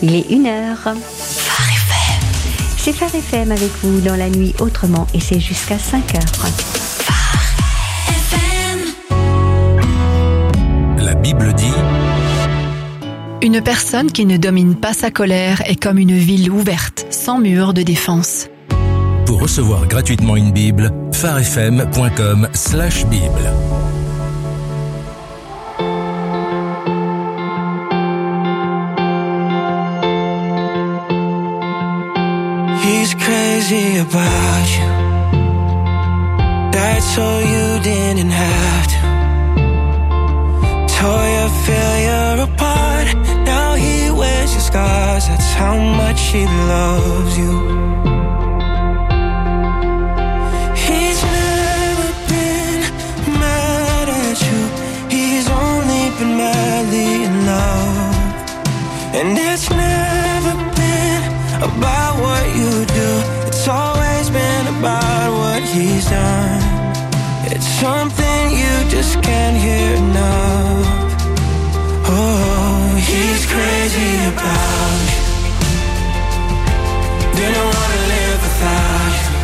Il est 1h. Phare FM. C'est Phare FM avec vous dans la nuit autrement et c'est jusqu'à 5h. Phare FM. La Bible dit: une personne qui ne domine pas sa colère est comme une ville ouverte, sans mur de défense. Pour recevoir gratuitement une Bible, pharefm.com/Bible. He's crazy about you. Died so you didn't have to. Tore your failure apart. Now he wears your scars. That's how much he loves you. He's never been mad at you. He's only been madly in love. And it's never been about what you do. It's always been about what he's done. It's something you just can't hear enough. Oh, he's crazy about you. Didn't wanna live without you.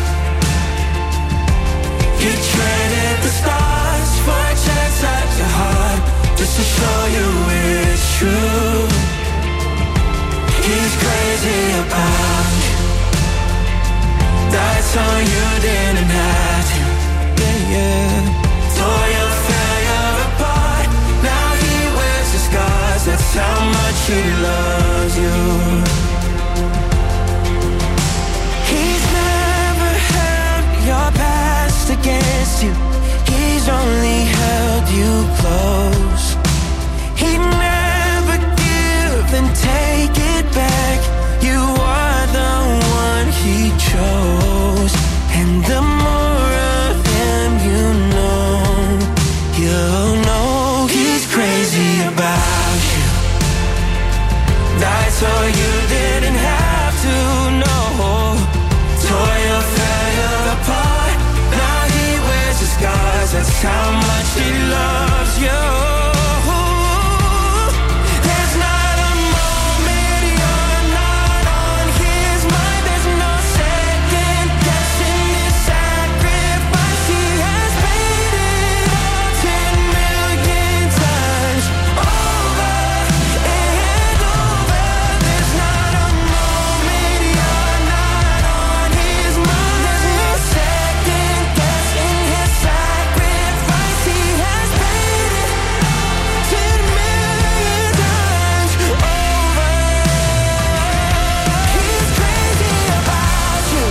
You traded the stars for a chance at your heart, just to show you it's true. He's crazy about you. Died so you didn't have to. Yeah, yeah. Tore your failure apart. Now he wears the scars. That's how much he loves you. He's never held your past against you. He's only held you close. He'd never give and take it back. You are the one he chose. And the more of him you know he's crazy about you. Died so you didn't have to know. Tore your failure apart. Now he wears the scars. That's how much he loves you. There's not a moment you're not on his mind. There's no second guessing his sacrifice. He has paid it all 10 million times over and over. There's not a moment you're not on his mind. There's no second guessing his sacrifice. He has paid it 10 million times over. He's crazy about you.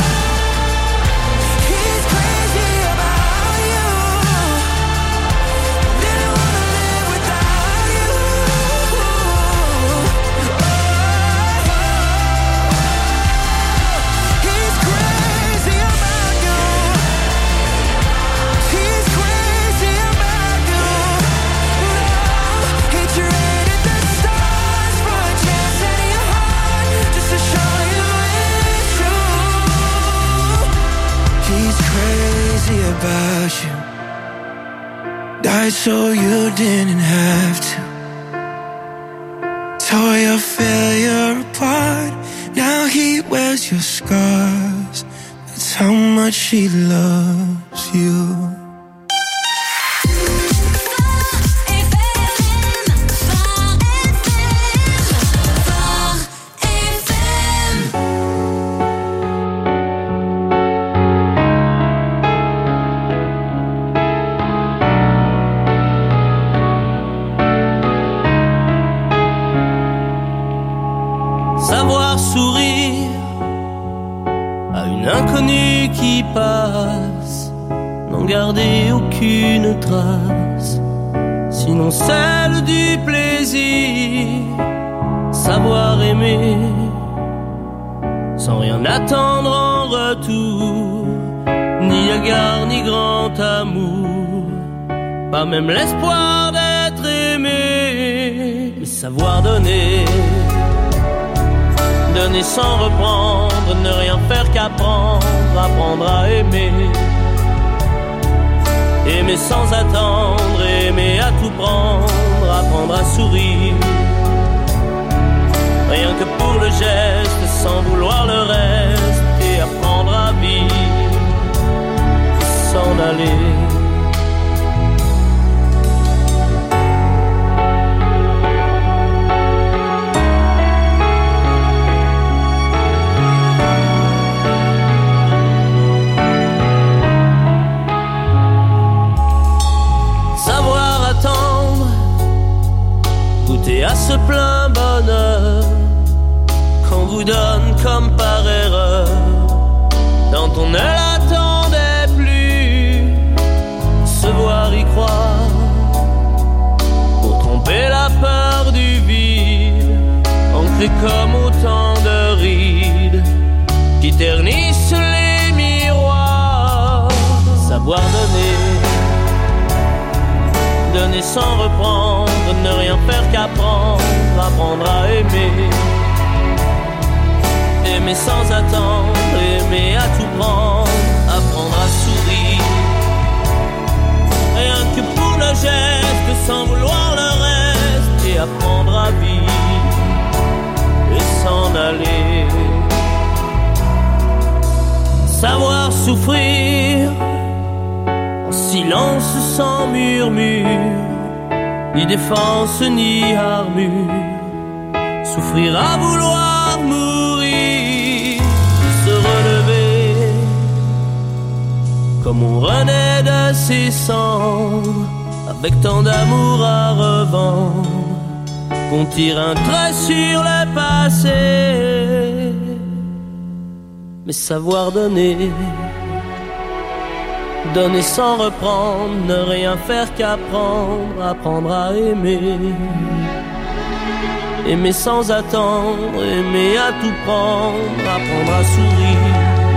He's crazy about you. Didn't wanna live without you. He's crazy about you. He's crazy about you. He traded the stars for a chance at your heart, just to show you it's true. He's crazy about you. Died so you didn't have to. Tore your failure apart. Now he wears your scars. That's how much he loves you. Savoir sourire à une inconnue qui passe, n'en garder aucune trace, sinon celle du plaisir. Savoir aimer sans rien attendre en retour, ni égard ni grand amour, pas même l'espoir d'être aimé. Mais savoir donner, donner sans reprendre, ne rien faire qu'apprendre, apprendre à aimer. Aimer sans attendre, aimer à tout prendre, apprendre à sourire. Rien que pour le geste, sans vouloir le reste, et apprendre à vivre, s'en aller. Goûter à ce plein bonheur qu'on vous donne comme par erreur, dont on ne l'attendait plus. Se voir y croire pour tromper la peur du vide, ancré comme autant de rides qui ternissent les miroirs. Savoir donner sans reprendre, ne rien faire qu'apprendre, apprendre à aimer. Aimer sans attendre, aimer à tout prendre, apprendre à sourire. Rien que pour le geste, sans vouloir le reste, et apprendre à vivre et s'en aller. Savoir souffrir silence sans murmure, ni défense ni armure. Souffrir à vouloir mourir, se relever comme on renaît de ses cendres, avec tant d'amour à revendre qu'on tire un trait sur le passé. Mais savoir donner sans reprendre, ne rien faire qu'apprendre, apprendre à aimer. Aimer sans attendre, aimer à tout prendre, apprendre à sourire.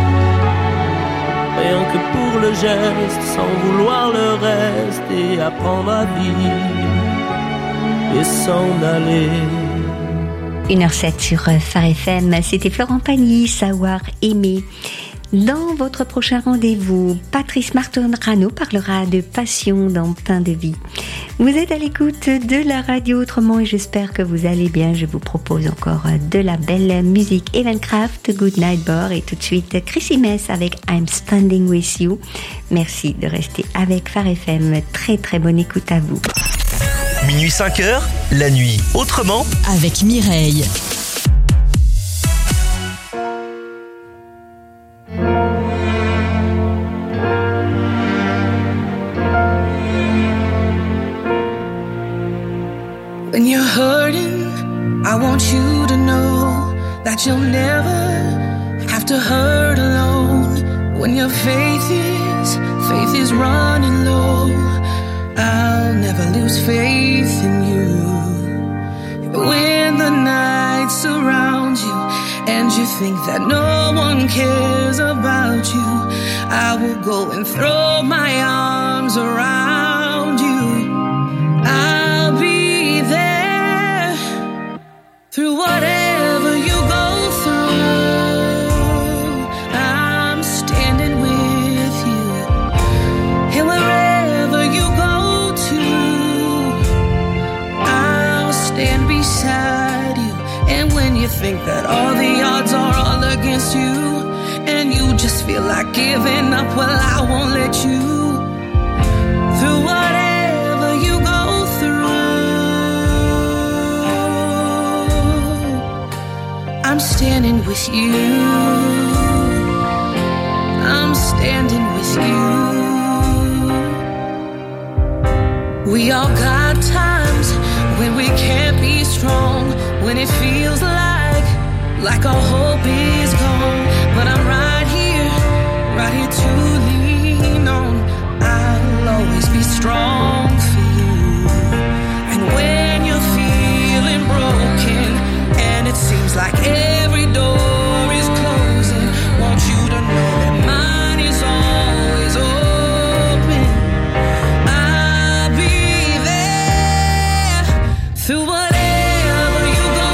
Rien que pour le geste, sans vouloir le reste, et apprendre à vivre et s'en aller. 1h07 sur Phare FM, c'était Florent Pagny, Savoir aimer. Dans votre prochain rendez-vous, Patrice Marton-Rano parlera de passion dans Pain de vie. Vous êtes à l'écoute de la radio autrement et j'espère que vous allez bien. Je vous propose encore de la belle musique. Evancraft, Good Night Bar et tout de suite Chrissy Mess avec I'm Standing With You. Merci de rester avec Phare FM. Très très bonne écoute à vous. Minuit 5h, la nuit autrement avec Mireille. When you're hurting, I want you to know that you'll never have to hurt alone. When your faith is running low, I'll never lose faith in you. When the night surrounds you and you think that no one cares about you, I will go and throw my arms around you. I'll be there through whatever you go through. I'm standing with you. And wherever you go to, I'll stand beside you. And when you think that all the odds are all against you, and you just feel like giving up, well, I won't let you. Through whatever you go through, I'm standing with you. I'm standing with you. We all got times when we can't be strong, when it feels like our hope is gone. But I'm right here to lean on. I'll always be strong for you. And when you're feeling broken and it seems like every door is closing, want you to know that mine is always open. I'll be there through whatever you go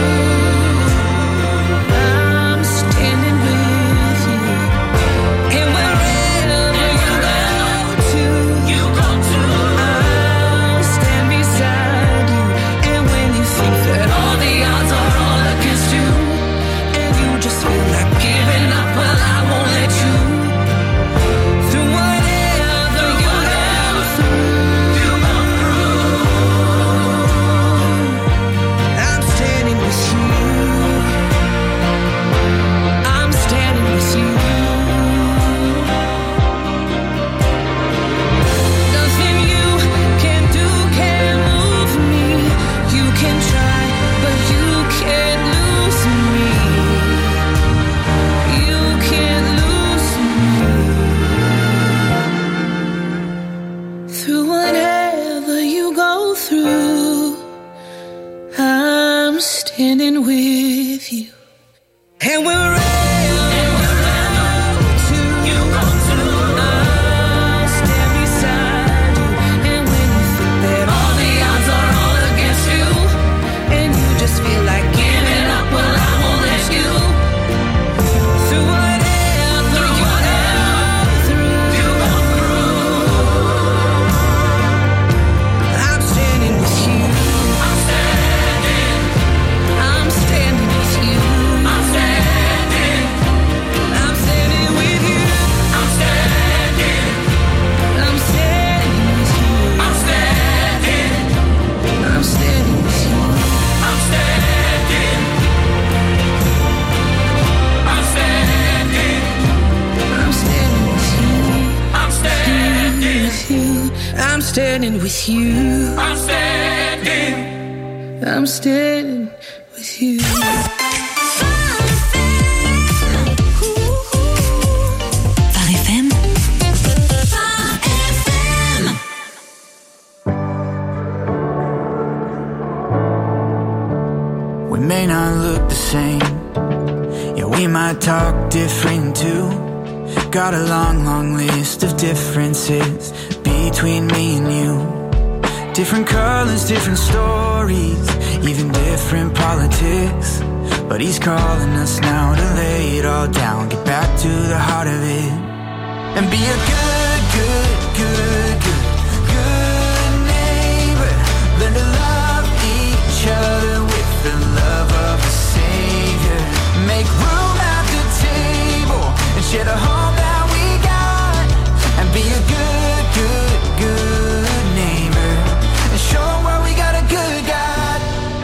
through. I'm standing with you. And I'm standing with you. I'm standing with you. We may not look the same, yeah, we might talk different too. Got a long, long list of differences between me and you. Different colors, different stories, even different politics. But he's calling us now to lay it all down, get back to the heart of it, and be a good, good, good, good, good neighbor. Learn to love each other with the love of a Savior. Make room at the table and share the home that we got. And be a good, good, good neighbor, and show 'em where we got a good God.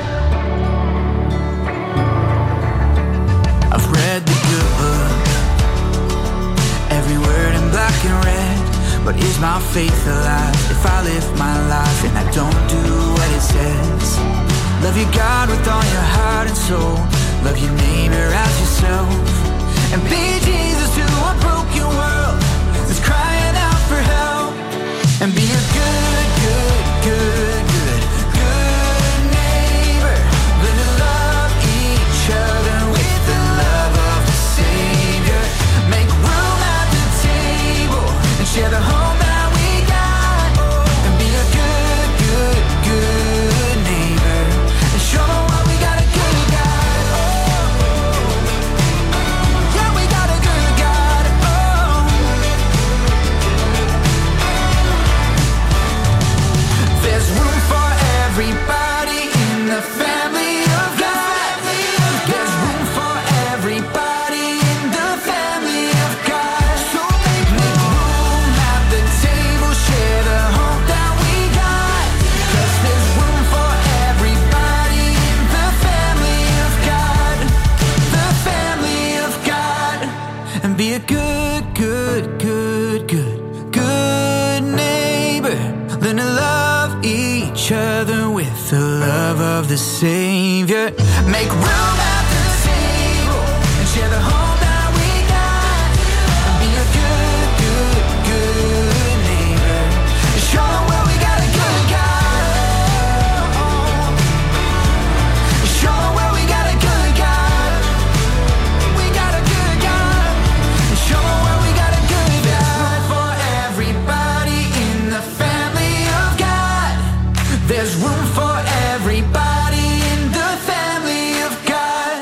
I've read the good book, every word in black and red. But is my faith alive if I live my life and I don't do what it says? Love your God with all your heart and soul. Love your neighbor as yourself. And be Jesus to a broken world that's crying out for help. And be a good, good, good, good, good neighbor. Learn to love each other with the love of the Savior. Make room at the table and share the home that we got. And be a good, good, good neighbor, and show 'em what we got a good God. Yeah, we got a good God. There's room for everybody in the family of God. There's room for everybody in the family of God. So make room at the table, share the hope that we got. 'Cause there's room for everybody in the family of God. The family of God. And be a good, good, good, good, good neighbor. Learn to love each other with the love of the Savior. Make room at the table and share the home that we got. And be a good, good, good neighbor. Show 'em where we got a good God. Show 'em where we got a good God. We got a good God. Show 'em where we got a good God. For everybody in the family of God. There's room for everybody in the family of God.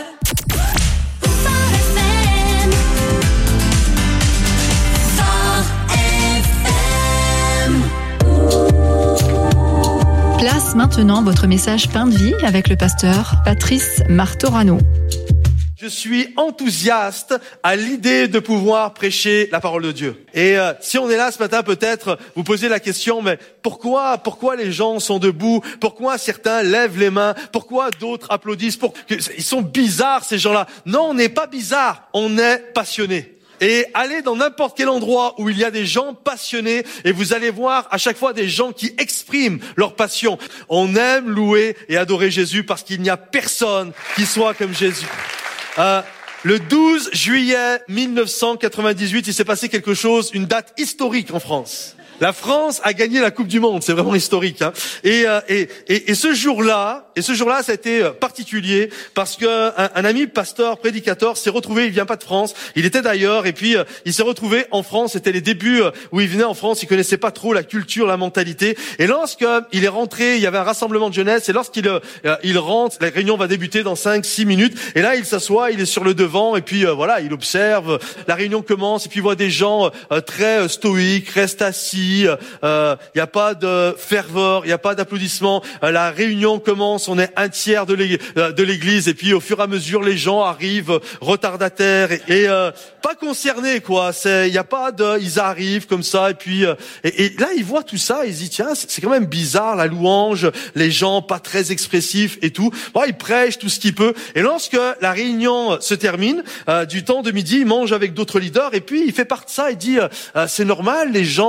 Place maintenant votre message Pain de vie avec le pasteur Patrice Martorano. Je suis enthousiaste à l'idée de pouvoir prêcher la parole de Dieu. Et si on est là ce matin, peut-être vous posez la question, mais pourquoi les gens sont debout? Pourquoi certains lèvent les mains? Pourquoi d'autres applaudissent? Ils sont bizarres ces gens-là. Non, on n'est pas bizarres, on est passionnés. Et allez dans n'importe quel endroit où il y a des gens passionnés et vous allez voir à chaque fois des gens qui expriment leur passion. On aime louer et adorer Jésus parce qu'il n'y a personne qui soit comme Jésus. Le 12 juillet 1998, il s'est passé quelque chose, une date historique en France. La France a gagné la Coupe du Monde, c'est vraiment historique, hein. Et ce jour-là, ça a été particulier parce que un ami pasteur prédicateur s'est retrouvé, il vient pas de France, il était d'ailleurs, et puis il s'est retrouvé en France. C'était les débuts où il venait en France, il connaissait pas trop la culture, la mentalité. Et lorsqu'il est rentré, il y avait un rassemblement de jeunesse, et lorsqu'il il rentre, la réunion va débuter dans 5-6 minutes, et là il s'assoit, il est sur le devant, et puis voilà, il observe, la réunion commence, et puis il voit des gens très stoïques, restent assis. Il y a pas de ferveur, il y a pas d'applaudissements. La réunion commence, on est un tiers de l'église, et puis au fur et à mesure les gens arrivent retardataires et pas concernés, quoi. Il y a pas de, ils arrivent comme ça, et puis et là ils voient tout ça, ils se disent tiens, c'est quand même bizarre la louange, les gens pas très expressifs et tout. Bon, ils prêchent tout ce qu'ils peuvent, et lorsque la réunion se termine, du temps de midi, il mange avec d'autres leaders, et puis il fait part de ça, il dit c'est normal, les gens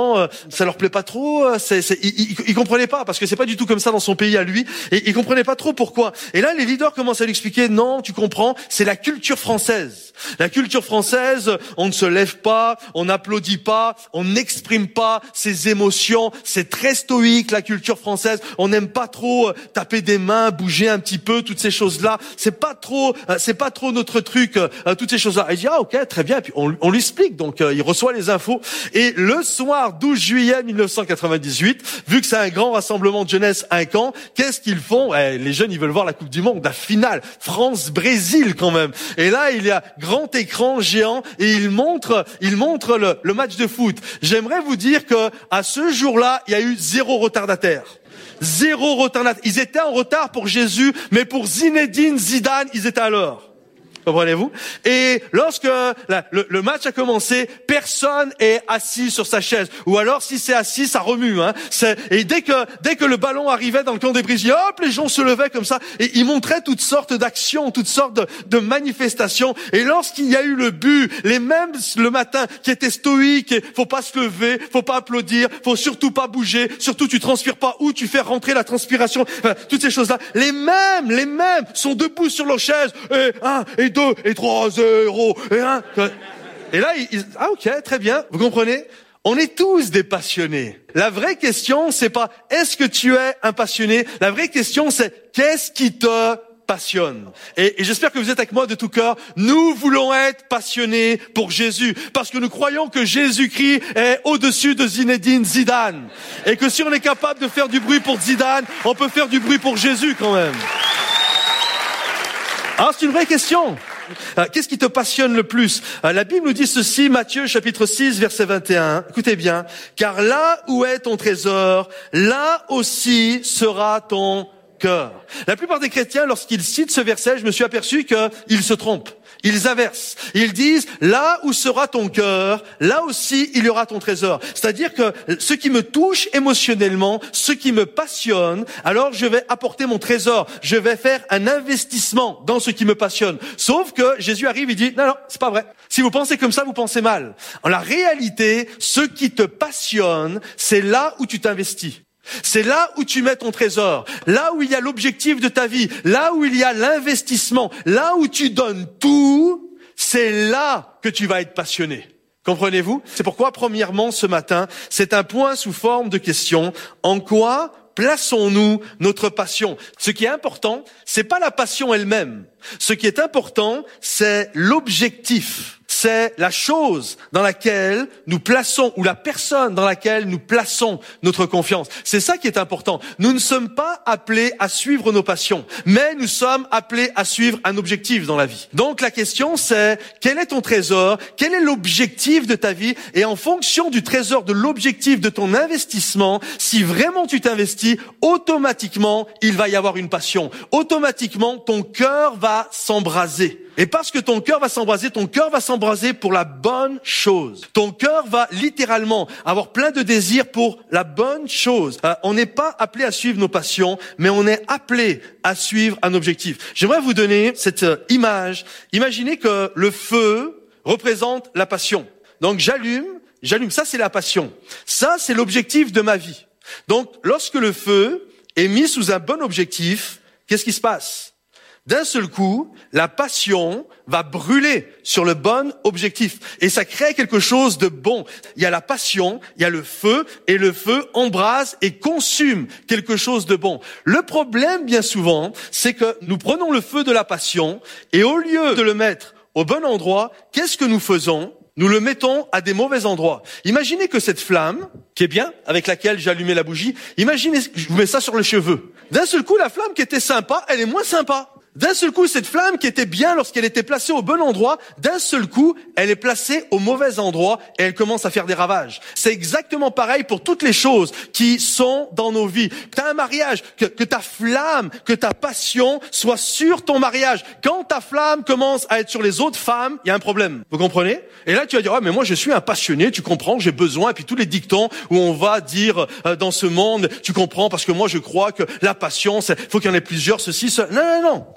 ça leur plaît pas trop. Ils comprenaient pas parce que c'est pas du tout comme ça dans son pays à lui. Et ils comprenaient pas trop pourquoi. Et là, les leaders commencent à lui expliquer, non, tu comprends, c'est la culture française. La culture française, on ne se lève pas, on n'applaudit pas, on n'exprime pas ses émotions. C'est très stoïque, la culture française. On n'aime pas trop taper des mains, bouger un petit peu, toutes ces choses-là. C'est pas trop notre truc, toutes ces choses-là. Et il dit, ah, ok, très bien. Et puis, on lui explique. Donc, il reçoit les infos. Et le soir 12 juillet 1998, vu que c'est un grand rassemblement de jeunesse, un camp, qu'est-ce qu'ils font? Les jeunes, ils veulent voir la Coupe du Monde, la finale. France-Brésil, quand même. Et là, il y a grand écran géant et il montre le match de foot. J'aimerais vous dire que, à ce jour-là, il y a eu 0 retardataire. 0 retardataire. Ils étaient en retard pour Jésus, mais pour Zinedine Zidane, ils étaient à l'heure. Comprenez-vous? Et lorsque le match a commencé, personne est assis sur sa chaise. Ou alors, si c'est assis, ça remue. Et dès que le ballon arrivait dans le camp des Brésil, hop, les gens se levaient comme ça. Et ils montraient toutes sortes d'actions, toutes sortes de manifestations. Et lorsqu'il y a eu le but, les mêmes le matin qui étaient stoïques, faut pas se lever, faut pas applaudir, faut surtout pas bouger, surtout tu transpires pas ou tu fais rentrer la transpiration, enfin, toutes ces choses-là. Les mêmes sont debout sur leur chaise. Et 1, et 2, et 3, 0, et 1. Et là, ah ok, très bien, vous comprenez? On est tous des passionnés. La vraie question, c'est pas est-ce que tu es un passionné? La vraie question, c'est qu'est-ce qui te passionne? Et j'espère que vous êtes avec moi de tout cœur. Nous voulons être passionnés pour Jésus, parce que nous croyons que Jésus-Christ est au-dessus de Zinedine Zidane. Et que si on est capable de faire du bruit pour Zidane, on peut faire du bruit pour Jésus quand même. Alors c'est une vraie question. Qu'est-ce qui te passionne le plus? La Bible nous dit ceci, Matthieu chapitre 6 verset 21. Écoutez bien. Car là où est ton trésor, là aussi sera ton cœur. La plupart des chrétiens, lorsqu'ils citent ce verset, je me suis aperçu qu'ils se trompent. Ils inversent. Ils disent, là où sera ton cœur, là aussi il y aura ton trésor. C'est-à-dire que ce qui me touche émotionnellement, ce qui me passionne, alors je vais apporter mon trésor. Je vais faire un investissement dans ce qui me passionne. Sauf que Jésus arrive, il dit, non, c'est pas vrai. Si vous pensez comme ça, vous pensez mal. En la réalité, ce qui te passionne, c'est là où tu t'investis. C'est là où tu mets ton trésor, là où il y a l'objectif de ta vie, là où il y a l'investissement, là où tu donnes tout, c'est là que tu vas être passionné. Comprenez-vous? C'est pourquoi, premièrement, ce matin, c'est un point sous forme de question. En quoi plaçons-nous notre passion? Ce qui est important, c'est pas la passion elle-même. Ce qui est important, c'est l'objectif. C'est la chose dans laquelle nous plaçons, ou la personne dans laquelle nous plaçons notre confiance. C'est ça qui est important. Nous ne sommes pas appelés à suivre nos passions, mais nous sommes appelés à suivre un objectif dans la vie. Donc la question c'est, quel est ton trésor? Quel est l'objectif de ta vie? Et en fonction du trésor, de l'objectif de ton investissement, si vraiment tu t'investis, automatiquement, il va y avoir une passion. Automatiquement, ton cœur va s'embraser. Et parce que ton cœur va s'embraser pour la bonne chose. Ton cœur va littéralement avoir plein de désirs pour la bonne chose. On n'est pas appelé à suivre nos passions, mais on est appelé à suivre un objectif. J'aimerais vous donner cette image. Imaginez que le feu représente la passion. Donc j'allume, ça c'est la passion. Ça c'est l'objectif de ma vie. Donc lorsque le feu est mis sous un bon objectif, qu'est-ce qui se passe? D'un seul coup, la passion va brûler sur le bon objectif. Et ça crée quelque chose de bon. Il y a la passion, il y a le feu, et le feu embrase et consume quelque chose de bon. Le problème, bien souvent, c'est que nous prenons le feu de la passion, et au lieu de le mettre au bon endroit, qu'est-ce que nous faisons? Nous le mettons à des mauvais endroits. Imaginez que cette flamme, qui est bien, avec laquelle j'ai allumé la bougie, imaginez, je vous mets ça sur les cheveux. D'un seul coup, la flamme qui était sympa, elle est moins sympa. D'un seul coup, cette flamme qui était bien lorsqu'elle était placée au bon endroit, d'un seul coup, elle est placée au mauvais endroit et elle commence à faire des ravages. C'est exactement pareil pour toutes les choses qui sont dans nos vies. T'as un mariage, que ta flamme, que ta passion soit sur ton mariage. Quand ta flamme commence à être sur les autres femmes, il y a un problème. Vous comprenez? Et là, tu vas dire, mais moi, je suis un passionné, tu comprends, j'ai besoin. Et puis tous les dictons où on va dire dans ce monde, tu comprends, parce que moi, je crois que la passion, faut qu'il y en ait plusieurs, ceci, cela. Non.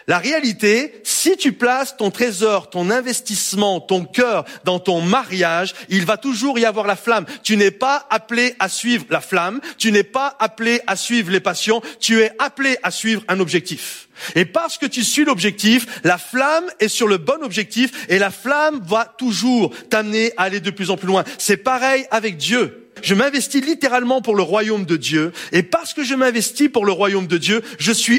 La réalité, si tu places ton trésor, ton investissement, ton cœur dans ton mariage, il va toujours y avoir la flamme. Tu n'es pas appelé à suivre la flamme, tu n'es pas appelé à suivre les passions, tu es appelé à suivre un objectif. Et parce que tu suis l'objectif, la flamme est sur le bon objectif et la flamme va toujours t'amener à aller de plus en plus loin. C'est pareil avec Dieu. Je m'investis littéralement pour le royaume de Dieu et parce que je m'investis pour le royaume de Dieu, je suis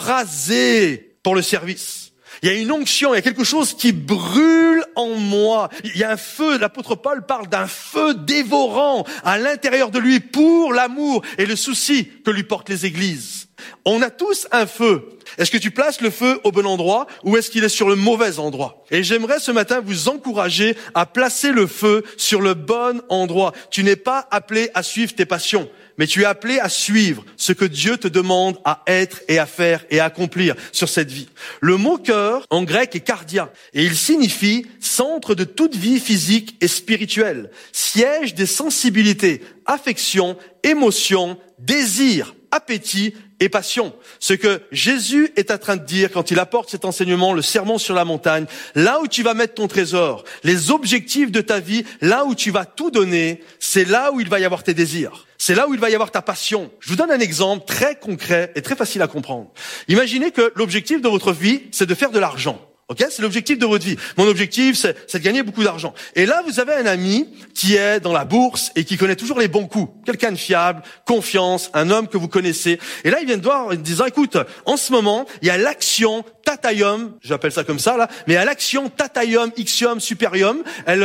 embrasé pour le service. Il y a une onction, il y a quelque chose qui brûle en moi. Il y a un feu, l'apôtre Paul parle d'un feu dévorant à l'intérieur de lui pour l'amour et le souci que lui portent les églises. On a tous un feu. Est-ce que tu places le feu au bon endroit ou est-ce qu'il est sur le mauvais endroit? Et j'aimerais ce matin vous encourager à placer le feu sur le bon endroit. Tu n'es pas appelé à suivre tes passions, mais tu es appelé à suivre ce que Dieu te demande à être et à faire et à accomplir sur cette vie. Le mot cœur en grec est cardia et il signifie centre de toute vie physique et spirituelle, siège des sensibilités, affections, émotions, désirs, appétit et passion. Ce que Jésus est en train de dire quand il apporte cet enseignement, le sermon sur la montagne, là où tu vas mettre ton trésor, les objectifs de ta vie, là où tu vas tout donner, c'est là où il va y avoir tes désirs. C'est là où il va y avoir ta passion. Je vous donne un exemple très concret et très facile à comprendre. Imaginez que l'objectif de votre vie, c'est de faire de l'argent. Ok, c'est l'objectif de votre vie. Mon objectif, c'est de gagner beaucoup d'argent. Et là, vous avez un ami qui est dans la bourse et qui connaît toujours les bons coups. Quelqu'un de fiable, confiance, un homme que vous connaissez. Et là, il vient de voir en disant, écoute, en ce moment, il y a l'action Tataium, j'appelle ça comme ça là, mais à l'action Tataium, Ixium, Superium,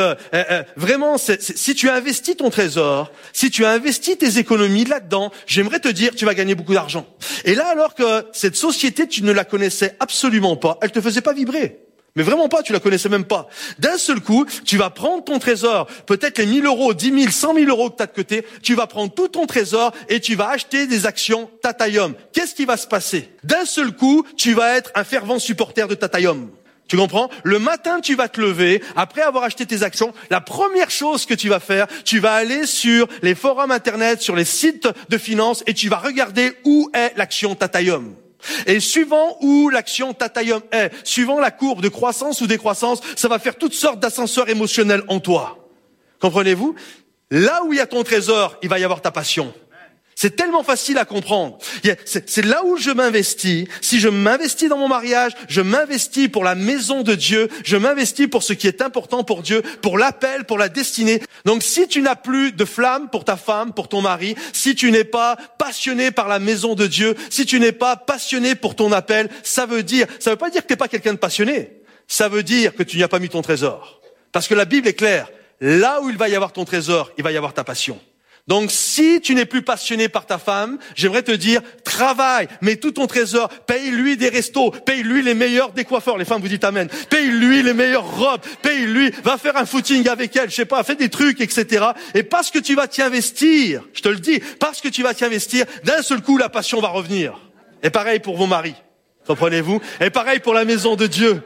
vraiment, si tu investis ton trésor, si tu as investi tes économies là-dedans, j'aimerais te dire, tu vas gagner beaucoup d'argent. Et là, alors que cette société, tu ne la connaissais absolument pas, elle te faisait pas vibrer. Mais vraiment pas, tu la connaissais même pas. D'un seul coup, tu vas prendre ton trésor, peut-être les 1000 euros, 10 000, 100 000 euros que tu as de côté, tu vas prendre tout ton trésor et tu vas acheter des actions Tataium. Qu'est-ce qui va se passer? D'un seul coup, tu vas être un fervent supporter de Tataium. Tu comprends? Le matin, tu vas te lever, après avoir acheté tes actions, la première chose que tu vas faire, tu vas aller sur les forums internet, sur les sites de finances et tu vas regarder où est l'action Tataium. Et suivant où l'action Tataium est, suivant la courbe de croissance ou décroissance, ça va faire toutes sortes d'ascenseurs émotionnels en toi. Comprenez-vous? Là où il y a ton trésor, il va y avoir ta passion. C'est tellement facile à comprendre. C'est là où je m'investis. Si je m'investis dans mon mariage, je m'investis pour la maison de Dieu, je m'investis pour ce qui est important pour Dieu, pour l'appel, pour la destinée. Donc si tu n'as plus de flamme pour ta femme, pour ton mari, si tu n'es pas passionné par la maison de Dieu, si tu n'es pas passionné pour ton appel, ça veut pas dire que t'es pas quelqu'un de passionné. Ça veut dire que tu n'y as pas mis ton trésor. Parce que la Bible est claire. Là où il va y avoir ton trésor, il va y avoir ta passion. Donc, si tu n'es plus passionné par ta femme, j'aimerais te dire, travaille, mets tout ton trésor, paye-lui des restos, paye-lui les meilleurs des coiffeurs, les femmes vous dites amen, paye-lui les meilleures robes, paye-lui, va faire un footing avec elle, je sais pas, fais des trucs, etc. Et parce que tu vas t'y investir, je te le dis, parce que tu vas t'y investir, d'un seul coup, la passion va revenir. Et pareil pour vos maris, comprenez-vous? Et pareil pour la maison de Dieu.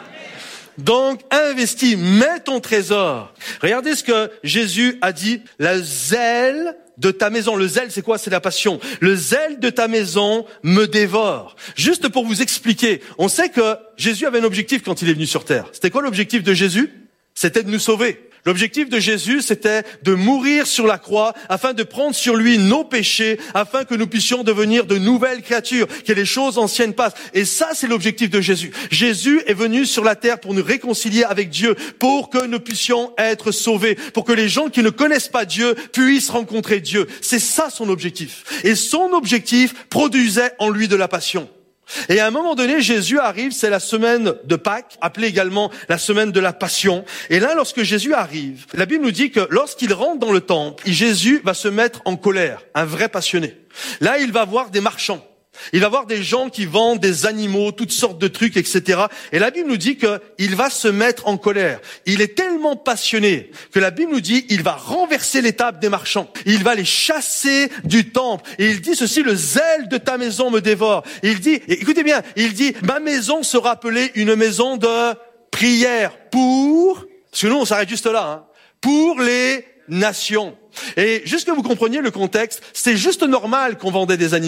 Donc, investis, mets ton trésor. Regardez ce que Jésus a dit, le zèle de ta maison. Le zèle, c'est quoi? C'est la passion. Le zèle de ta maison me dévore. Juste pour vous expliquer, on sait que Jésus avait un objectif quand il est venu sur terre. C'était quoi l'objectif de Jésus? C'était de nous sauver. L'objectif de Jésus, c'était de mourir sur la croix afin de prendre sur lui nos péchés, afin que nous puissions devenir de nouvelles créatures, que les choses anciennes passent. Et ça, c'est l'objectif de Jésus. Jésus est venu sur la terre pour nous réconcilier avec Dieu, pour que nous puissions être sauvés, pour que les gens qui ne connaissent pas Dieu puissent rencontrer Dieu. C'est ça son objectif. Et son objectif produisait en lui de la passion. Et à un moment donné, Jésus arrive, c'est la semaine de Pâques, appelée également la semaine de la Passion. Et là, lorsque Jésus arrive, la Bible nous dit que lorsqu'il rentre dans le temple, Jésus va se mettre en colère, un vrai passionné. Là, il va voir des marchands. Il va voir des gens qui vendent des animaux, toutes sortes de trucs, etc. Et la Bible nous dit qu'il va se mettre en colère. Il est tellement passionné que la Bible nous dit il va renverser les tables des marchands. Il va les chasser du temple. Et il dit ceci, le zèle de ta maison me dévore. Et il dit, écoutez bien, il dit, ma maison sera appelée une maison de prière pour, parce que nous on s'arrête juste là, pour les nations. Et juste que vous compreniez le contexte, c'est juste normal qu'on vendait des animaux.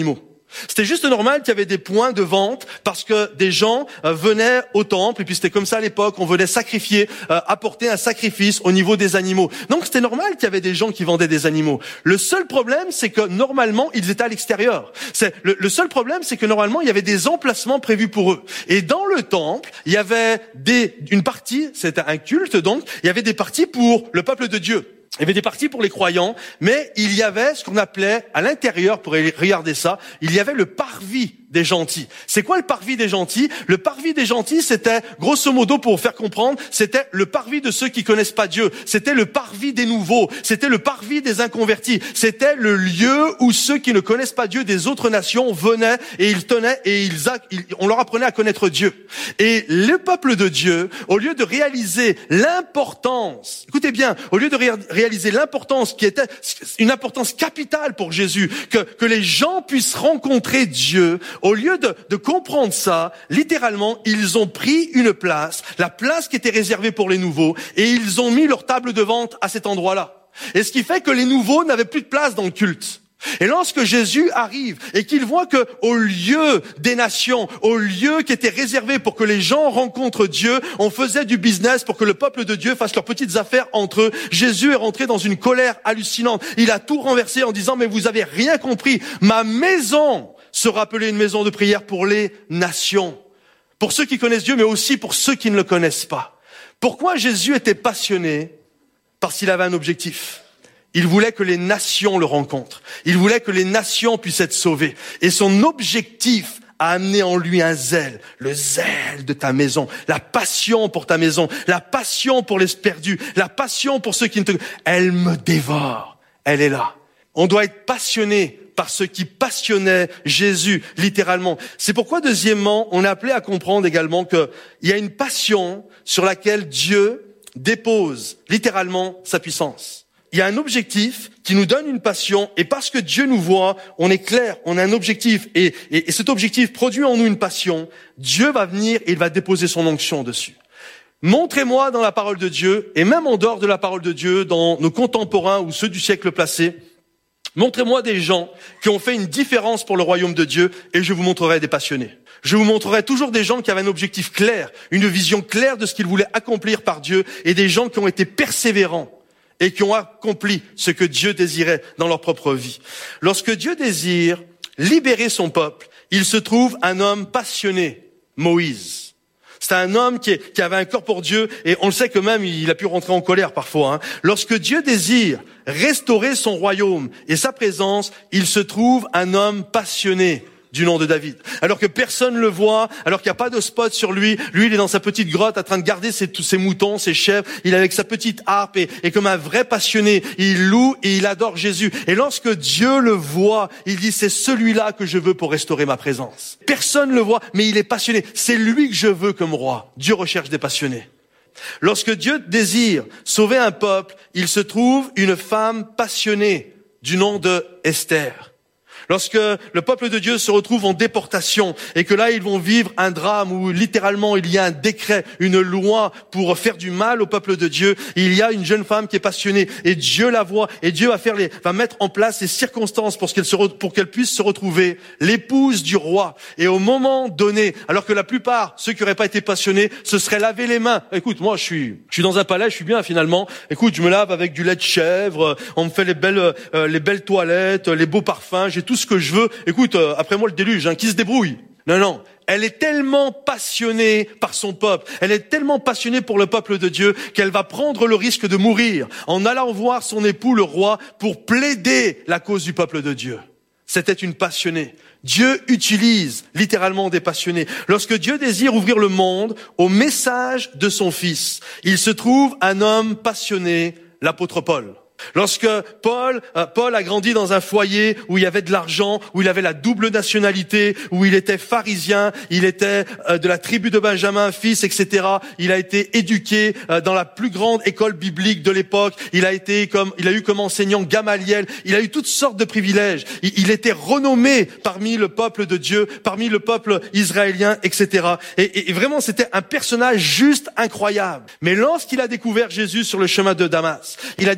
C'était juste normal qu'il y avait des points de vente parce que des gens venaient au temple et puis c'était comme ça à l'époque, on venait sacrifier, apporter un sacrifice au niveau des animaux. Donc c'était normal qu'il y avait des gens qui vendaient des animaux. Le seul problème, c'est que normalement, ils étaient à l'extérieur. Le seul problème, c'est que normalement, il y avait des emplacements prévus pour eux. Et dans le temple, il y avait une partie, c'était un culte donc, il y avait des parties pour le peuple de Dieu. Il y avait des parties pour les croyants, mais il y avait ce qu'on appelait, à l'intérieur, pour regarder ça, il y avait le parvis des gentils. C'est quoi le parvis des gentils? Le parvis des gentils, c'était, grosso modo, pour vous faire comprendre, c'était le parvis de ceux qui connaissent pas Dieu. C'était le parvis des nouveaux. C'était le parvis des inconvertis. C'était le lieu où ceux qui ne connaissent pas Dieu des autres nations venaient et ils tenaient et on leur apprenait à connaître Dieu. Et le peuple de Dieu, au lieu de réaliser l'importance, écoutez bien, au lieu de réaliser l'importance qui était une importance capitale pour Jésus, que les gens puissent rencontrer Dieu, au lieu de comprendre ça, littéralement, ils ont pris une place, la place qui était réservée pour les nouveaux, et ils ont mis leur table de vente à cet endroit-là. Et ce qui fait que les nouveaux n'avaient plus de place dans le culte. Et lorsque Jésus arrive et qu'il voit que au lieu des nations, au lieu qui était réservé pour que les gens rencontrent Dieu, on faisait du business pour que le peuple de Dieu fasse leurs petites affaires entre eux. Jésus est rentré dans une colère hallucinante. Il a tout renversé en disant, mais vous avez rien compris. Ma maison sera appelée une maison de prière pour les nations. Pour ceux qui connaissent Dieu, mais aussi pour ceux qui ne le connaissent pas. Pourquoi Jésus était passionné? Parce qu'il avait un objectif. Il voulait que les nations le rencontrent. Il voulait que les nations puissent être sauvées. Et son objectif a amené en lui un zèle, le zèle de ta maison, la passion pour ta maison, la passion pour les perdus, la passion pour ceux qui ne te... Elle me dévore. Elle est là. On doit être passionné par ce qui passionnait Jésus, littéralement. C'est pourquoi, deuxièmement, on est appelé à comprendre également qu'il y a une passion sur laquelle Dieu dépose, littéralement, sa puissance. Il y a un objectif qui nous donne une passion, et parce que Dieu nous voit, on est clair, on a un objectif, et cet objectif produit en nous une passion. Dieu va venir et il va déposer son onction dessus. Montrez-moi dans la parole de Dieu, et même en dehors de la parole de Dieu, dans nos contemporains ou ceux du siècle passé, montrez-moi des gens qui ont fait une différence pour le royaume de Dieu, et je vous montrerai des passionnés. Je vous montrerai toujours des gens qui avaient un objectif clair, une vision claire de ce qu'ils voulaient accomplir par Dieu, et des gens qui ont été persévérants et qui ont accompli ce que Dieu désirait dans leur propre vie. Lorsque Dieu désire libérer son peuple, il se trouve un homme passionné, Moïse. C'est un homme qui avait un cœur pour Dieu, et on le sait que même il a pu rentrer en colère parfois. Lorsque Dieu désire restaurer son royaume et sa présence, il se trouve un homme passionné du nom de David. Alors que personne ne le voit, alors qu'il n'y a pas de spot sur lui, il est dans sa petite grotte en train de garder ses moutons, ses chèvres, il est avec sa petite harpe et comme un vrai passionné, il loue et il adore Jésus. Et lorsque Dieu le voit, il dit, c'est celui-là que je veux pour restaurer ma présence. Personne ne le voit, mais il est passionné. C'est lui que je veux comme roi. Dieu recherche des passionnés. Lorsque Dieu désire sauver un peuple, il se trouve une femme passionnée du nom de Esther. Lorsque le peuple de Dieu se retrouve en déportation et que là ils vont vivre un drame où littéralement il y a un décret, une loi pour faire du mal au peuple de Dieu, il y a une jeune femme qui est passionnée et Dieu la voit et Dieu va mettre en place les circonstances pour qu'elle puisse se retrouver l'épouse du roi. Et au moment donné, alors que la plupart, ceux qui n'auraient pas été passionnés, se seraient lavé les mains. Écoute, moi je suis dans un palais, je suis bien finalement. Écoute, je me lave avec du lait de chèvre, on me fait les belles toilettes, les beaux parfums, j'ai tout ce que je veux. Écoute, après moi le déluge, qui se débrouille. Non. Elle est tellement passionnée par son peuple. Elle est tellement passionnée pour le peuple de Dieu qu'elle va prendre le risque de mourir en allant voir son époux, le roi, pour plaider la cause du peuple de Dieu. C'était une passionnée. Dieu utilise littéralement des passionnés. Lorsque Dieu désire ouvrir le monde au message de son Fils, il se trouve un homme passionné, l'apôtre Paul. Lorsque Paul a grandi dans un foyer où il y avait de l'argent, où il avait la double nationalité, où il était pharisien, il était de la tribu de Benjamin, fils, etc. Il a été éduqué dans la plus grande école biblique de l'époque. Il a eu comme enseignant Gamaliel. Il a eu toutes sortes de privilèges. Il était renommé parmi le peuple de Dieu, parmi le peuple israélien, etc. Et vraiment, c'était un personnage juste incroyable. Mais lorsqu'il a découvert Jésus sur le chemin de Damas, il a dit ceci: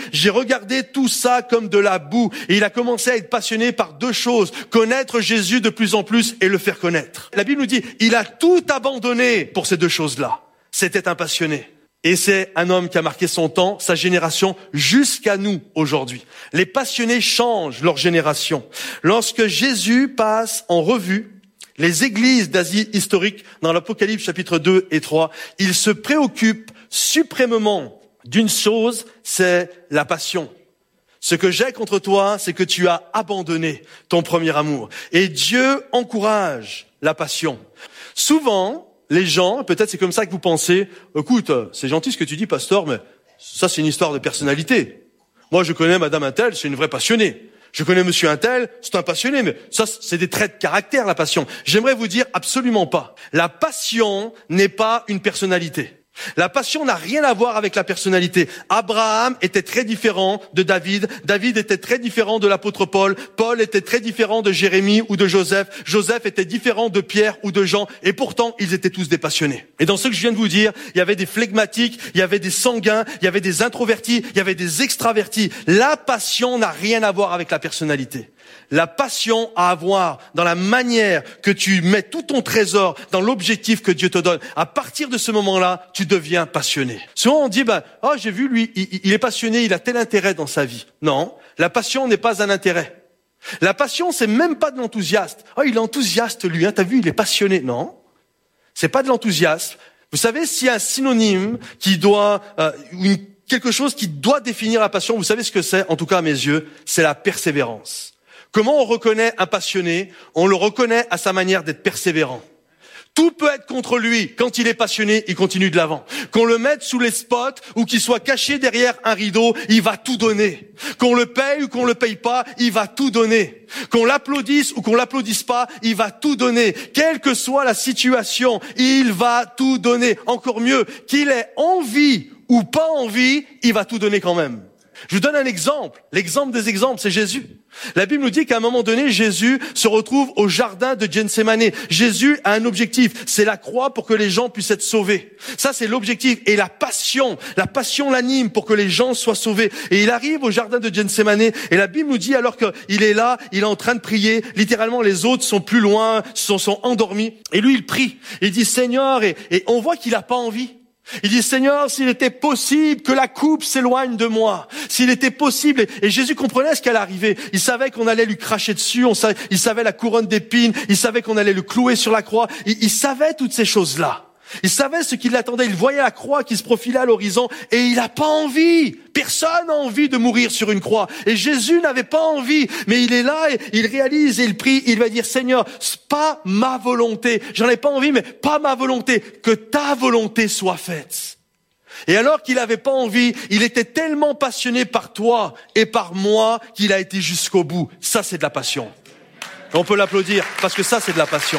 j'ai regardé tout ça comme de la boue. Et il a commencé à être passionné par deux choses, connaître Jésus de plus en plus et le faire connaître. La Bible nous dit, il a tout abandonné pour ces deux choses-là. C'était un passionné. Et c'est un homme qui a marqué son temps, sa génération, jusqu'à nous aujourd'hui. Les passionnés changent leur génération. Lorsque Jésus passe en revue les églises d'Asie historique dans l'Apocalypse chapitre 2 et 3, il se préoccupe suprêmement d'une chose, c'est la passion. Ce que j'ai contre toi, c'est que tu as abandonné ton premier amour. Et Dieu encourage la passion. Souvent, les gens, peut-être c'est comme ça que vous pensez, écoute, c'est gentil ce que tu dis, pasteur, mais ça c'est une histoire de personnalité. Moi je connais madame Untel, c'est une vraie passionnée. Je connais monsieur Untel, c'est un passionné, mais ça c'est des traits de caractère, la passion. J'aimerais vous dire absolument pas. La passion n'est pas une personnalité. La passion n'a rien à voir avec la personnalité. Abraham était très différent de David. David était très différent de l'apôtre Paul. Paul était très différent de Jérémie ou de Joseph. Joseph était différent de Pierre ou de Jean. Et pourtant, ils étaient tous des passionnés. Et dans ce que je viens de vous dire, il y avait des flegmatiques, il y avait des sanguins, il y avait des introvertis, il y avait des extravertis. La passion n'a rien à voir avec la personnalité. La passion a à voir dans la manière que tu mets tout ton trésor dans l'objectif que Dieu te donne. À partir de ce moment-là, tu deviens passionné. Souvent on dit, j'ai vu lui, il est passionné, il a tel intérêt dans sa vie. Non, la passion n'est pas un intérêt. La passion, c'est même pas de l'enthousiasme. Il est enthousiaste lui, t'as vu, il est passionné. Non, c'est pas de l'enthousiasme. Vous savez, s'il y a un synonyme qui doit, quelque chose qui doit définir la passion, vous savez ce que c'est, en tout cas à mes yeux, c'est la persévérance. Comment on reconnaît un passionné? On le reconnaît à sa manière d'être persévérant. Tout peut être contre lui. Quand il est passionné, il continue de l'avant. Qu'on le mette sous les spots ou qu'il soit caché derrière un rideau, il va tout donner. Qu'on le paye ou qu'on le paye pas, il va tout donner. Qu'on l'applaudisse ou qu'on l'applaudisse pas, il va tout donner. Quelle que soit la situation, il va tout donner. Encore mieux, qu'il ait envie ou pas envie, il va tout donner quand même. Je vous donne un exemple. L'exemple des exemples, c'est Jésus. La Bible nous dit qu'à un moment donné, Jésus se retrouve au jardin de Gethsémani. Jésus a un objectif, c'est la croix pour que les gens puissent être sauvés. Ça, c'est l'objectif. Et la passion l'anime pour que les gens soient sauvés. Et il arrive au jardin de Gethsémani. Et la Bible nous dit, alors qu'il est là, il est en train de prier. Littéralement, les autres sont plus loin, sont endormis. Et lui, il prie. Il dit, Seigneur, et on voit qu'il a pas envie. Il dit, Seigneur, s'il était possible que la coupe s'éloigne de moi, s'il était possible, et Jésus comprenait ce qui allait arriver. Il savait qu'on allait lui cracher dessus, il savait la couronne d'épines, il savait qu'on allait le clouer sur la croix, il savait toutes ces choses-là. Il savait ce qui l'attendait, il voyait la croix qui se profilait à l'horizon, et il n'a pas envie. Personne n'a envie de mourir sur une croix. Et Jésus n'avait pas envie, mais il est là, et il réalise, et il prie, il va dire, Seigneur, c'est pas ma volonté, j'en ai pas envie, mais pas ma volonté, que ta volonté soit faite. Et alors qu'il n'avait pas envie, il était tellement passionné par toi et par moi qu'il a été jusqu'au bout. Ça, c'est de la passion. On peut l'applaudir, parce que ça, c'est de la passion.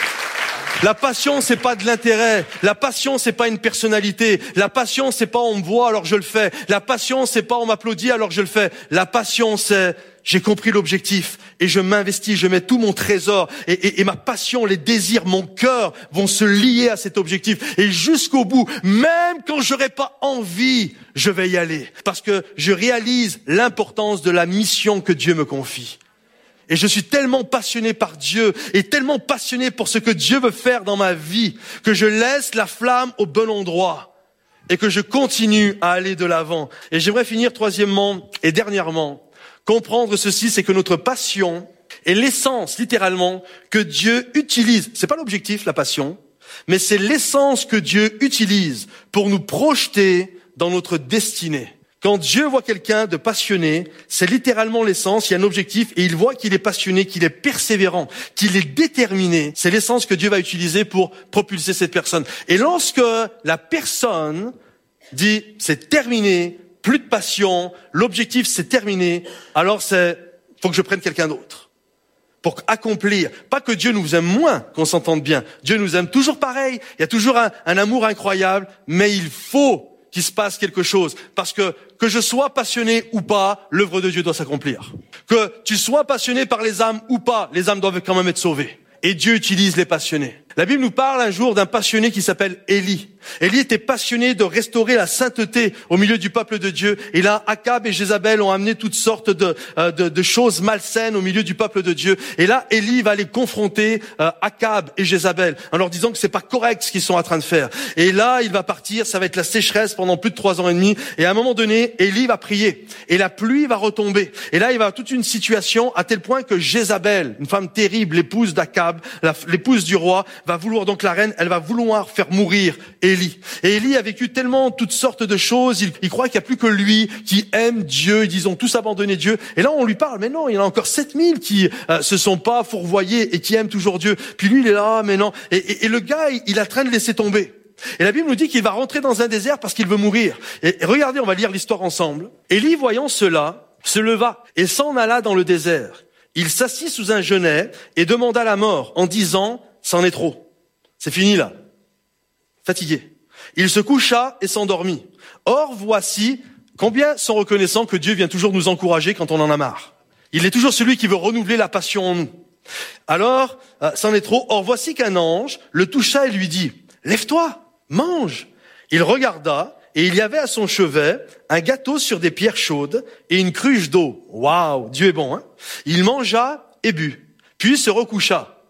La passion, c'est pas de l'intérêt. La passion, c'est pas une personnalité. La passion, c'est pas on me voit alors je le fais. La passion, c'est pas on m'applaudit alors je le fais. La passion, c'est j'ai compris l'objectif et je m'investis, je mets tout mon trésor et ma passion, les désirs, mon cœur vont se lier à cet objectif. Et jusqu'au bout, même quand j'aurai pas envie, je vais y aller. Parce que je réalise l'importance de la mission que Dieu me confie. Et je suis tellement passionné par Dieu et tellement passionné pour ce que Dieu veut faire dans ma vie que je laisse la flamme au bon endroit et que je continue à aller de l'avant. Et j'aimerais finir troisièmement et dernièrement, comprendre ceci, c'est que notre passion est l'essence, littéralement, que Dieu utilise. C'est pas l'objectif, la passion, mais c'est l'essence que Dieu utilise pour nous projeter dans notre destinée. Quand Dieu voit quelqu'un de passionné, c'est littéralement l'essence, il y a un objectif et il voit qu'il est passionné, qu'il est persévérant, qu'il est déterminé. C'est l'essence que Dieu va utiliser pour propulser cette personne. Et lorsque la personne dit c'est terminé, plus de passion, l'objectif c'est terminé, alors faut que je prenne quelqu'un d'autre pour accomplir. Pas que Dieu nous aime moins, qu'on s'entende bien. Dieu nous aime toujours pareil, il y a toujours un amour incroyable, mais il faut qu'il se passe quelque chose. Parce que je sois passionné ou pas, l'œuvre de Dieu doit s'accomplir. Que tu sois passionné par les âmes ou pas, les âmes doivent quand même être sauvées. Et Dieu utilise les passionnés. La Bible nous parle un jour d'un passionné qui s'appelle Élie. Élie était passionné de restaurer la sainteté au milieu du peuple de Dieu. Et là, Akab et Jézabel ont amené toutes sortes de choses malsaines au milieu du peuple de Dieu. Et là, Élie va aller confronter Akab et Jézabel en leur disant que c'est pas correct ce qu'ils sont en train de faire. Et là, il va partir, ça va être la sécheresse pendant plus de 3 ans et demi. Et à un moment donné, Élie va prier. Et la pluie va retomber. Et là, il va y avoir toute une situation à tel point que Jézabel, une femme terrible, l'épouse d'Akab, l'épouse du roi, va vouloir, donc la reine, elle va vouloir faire mourir Élie. Et Élie a vécu tellement toutes sortes de choses, il croit qu'il n'y a plus que lui qui aime Dieu, ils ont tous abandonné Dieu. Et là, on lui parle, mais non, il y en a encore 7000 qui se sont pas fourvoyés et qui aiment toujours Dieu. Puis lui, il est là, mais non. Et le gars, il a train de laisser tomber. Et la Bible nous dit qu'il va rentrer dans un désert parce qu'il veut mourir. Et regardez, on va lire l'histoire ensemble. Élie, voyant cela, se leva et s'en alla dans le désert. Il s'assit sous un genêt et demanda la mort en disant, c'en est trop. C'est fini là. Fatigué. Il se coucha et s'endormit. Or, voici, combien sont reconnaissants que Dieu vient toujours nous encourager quand on en a marre. Il est toujours celui qui veut renouveler la passion en nous. Alors, c'en est trop. Or, voici qu'un ange le toucha et lui dit, lève-toi, mange. Il regarda et il y avait à son chevet un gâteau sur des pierres chaudes et une cruche d'eau. Waouh, Dieu est bon, hein? Il mangea et but, puis se recoucha.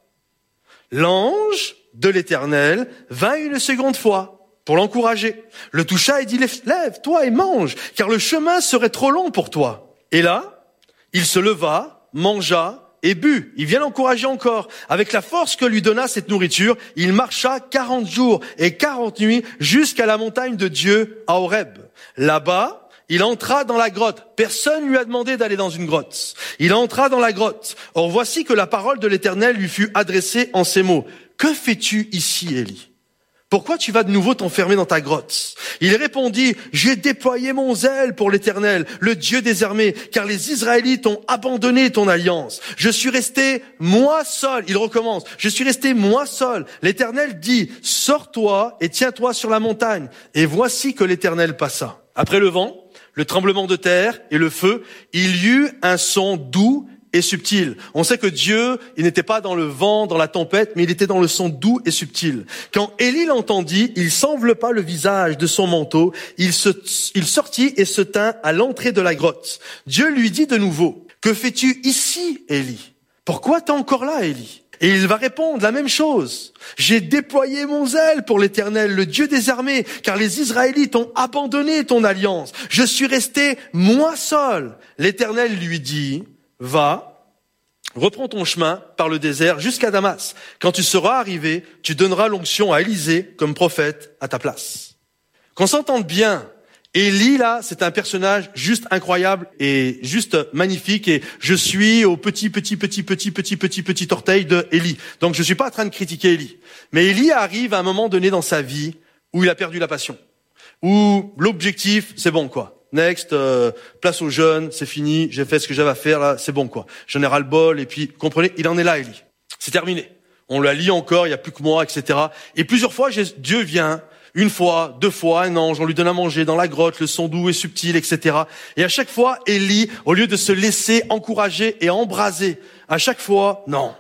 L'ange de l'Éternel vint une seconde fois pour l'encourager. Le toucha et dit, lève-toi et mange, car le chemin serait trop long pour toi. Et là, il se leva, mangea et but. Il vient l'encourager encore. Avec la force que lui donna cette nourriture, il marcha 40 jours et 40 nuits jusqu'à la montagne de Dieu à Horeb. Là-bas, il entra dans la grotte. Personne lui a demandé d'aller dans une grotte. Il entra dans la grotte. Or voici que la parole de l'Éternel lui fut adressée en ces mots. Que fais-tu ici, Élie? Pourquoi tu vas de nouveau t'enfermer dans ta grotte? Il répondit, j'ai déployé mon zèle pour l'Éternel, le Dieu des armées, car les Israélites ont abandonné ton alliance. Je suis resté moi seul. Il recommence. Je suis resté moi seul. L'Éternel dit, sors-toi et tiens-toi sur la montagne. Et voici que l'Éternel passa. Après le vent, le tremblement de terre et le feu, il y eut un son doux et subtil. On sait que Dieu, il n'était pas dans le vent, dans la tempête, mais il était dans le son doux et subtil. Quand Élie l'entendit, il s'enveloppa le visage de son manteau, il sortit et se tint à l'entrée de la grotte. Dieu lui dit de nouveau, que fais-tu ici, Élie? Pourquoi t'es encore là, Élie? Et il va répondre la même chose. J'ai déployé mon zèle pour l'Éternel, le Dieu des armées, car les Israélites ont abandonné ton alliance. Je suis resté moi seul. L'Éternel lui dit, va, reprends ton chemin par le désert jusqu'à Damas. Quand tu seras arrivé, tu donneras l'onction à Élisée comme prophète à ta place. Qu'on s'entende bien, Élie, là, c'est un personnage juste incroyable et juste magnifique. Et je suis au petit orteil de Élie. Donc je suis pas en train de critiquer Élie. Mais Élie arrive à un moment donné dans sa vie où il a perdu la passion. Où l'objectif, c'est bon, quoi. Next, place aux jeunes, c'est fini, j'ai fait ce que j'avais à faire, là, c'est bon, quoi. J'en ai ras-le-bol, et puis, comprenez, il en est là, Élie. C'est terminé. On l'a lit encore, il y a plus que moi, etc. Et plusieurs fois, Dieu vient, une fois, 2 fois, un ange, on lui donne à manger dans la grotte, le son doux et subtil, etc. Et à chaque fois, Élie, au lieu de se laisser encourager et embraser, à chaque fois, non.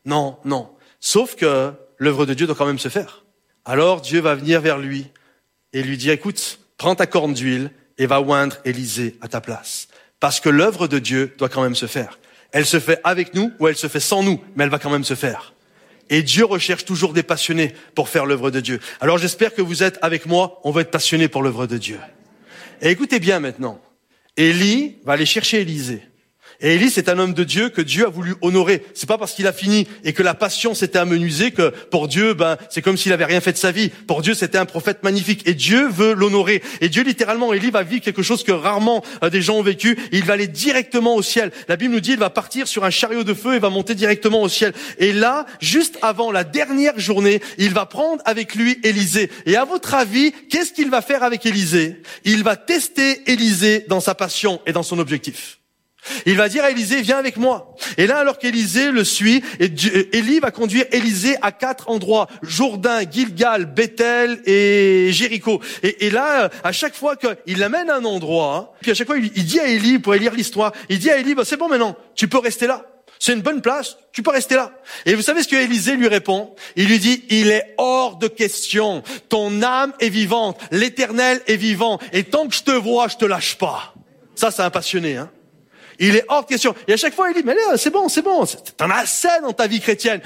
Sauf que l'œuvre de Dieu doit quand même se faire. Alors, Dieu va venir vers lui et lui dire, écoute, prends ta corne d'huile, et va oindre Élisée à ta place. Parce que l'œuvre de Dieu doit quand même se faire. Elle se fait avec nous ou elle se fait sans nous, mais elle va quand même se faire. Et Dieu recherche toujours des passionnés pour faire l'œuvre de Dieu. Alors j'espère que vous êtes avec moi, on va être passionnés pour l'œuvre de Dieu. Et écoutez bien maintenant, Élie va aller chercher Élisée. Et Élie, c'est un homme de Dieu que Dieu a voulu honorer. C'est pas parce qu'il a fini et que la passion s'était amenuisée que pour Dieu, c'est comme s'il avait rien fait de sa vie. Pour Dieu, c'était un prophète magnifique. Et Dieu veut l'honorer. Et Dieu, littéralement, Élie va vivre quelque chose que rarement des gens ont vécu. Il va aller directement au ciel. La Bible nous dit, il va partir sur un chariot de feu et va monter directement au ciel. Et là, juste avant la dernière journée, il va prendre avec lui Élisée. Et à votre avis, qu'est-ce qu'il va faire avec Élisée? Il va tester Élisée dans sa passion et dans son objectif. Il va dire à Élisée, viens avec moi. Et là, alors qu'Élisée le suit, Élie va conduire Élisée à 4 endroits. Jourdain, Gilgal, Bethel et Jéricho. Et là, à chaque fois qu'il l'amène à un endroit, puis à chaque fois, il dit à Élie, pour lire l'histoire, il dit à Élie, c'est bon maintenant, tu peux rester là. C'est une bonne place, tu peux rester là. Et vous savez ce que Élisée lui répond? Il lui dit, il est hors de question. Ton âme est vivante, l'Éternel est vivant. Et tant que je te vois, je te lâche pas. Ça, c'est un passionné, hein. Il est hors de question. Et à chaque fois, il dit, mais là, c'est bon. T'en as assez dans ta vie chrétienne.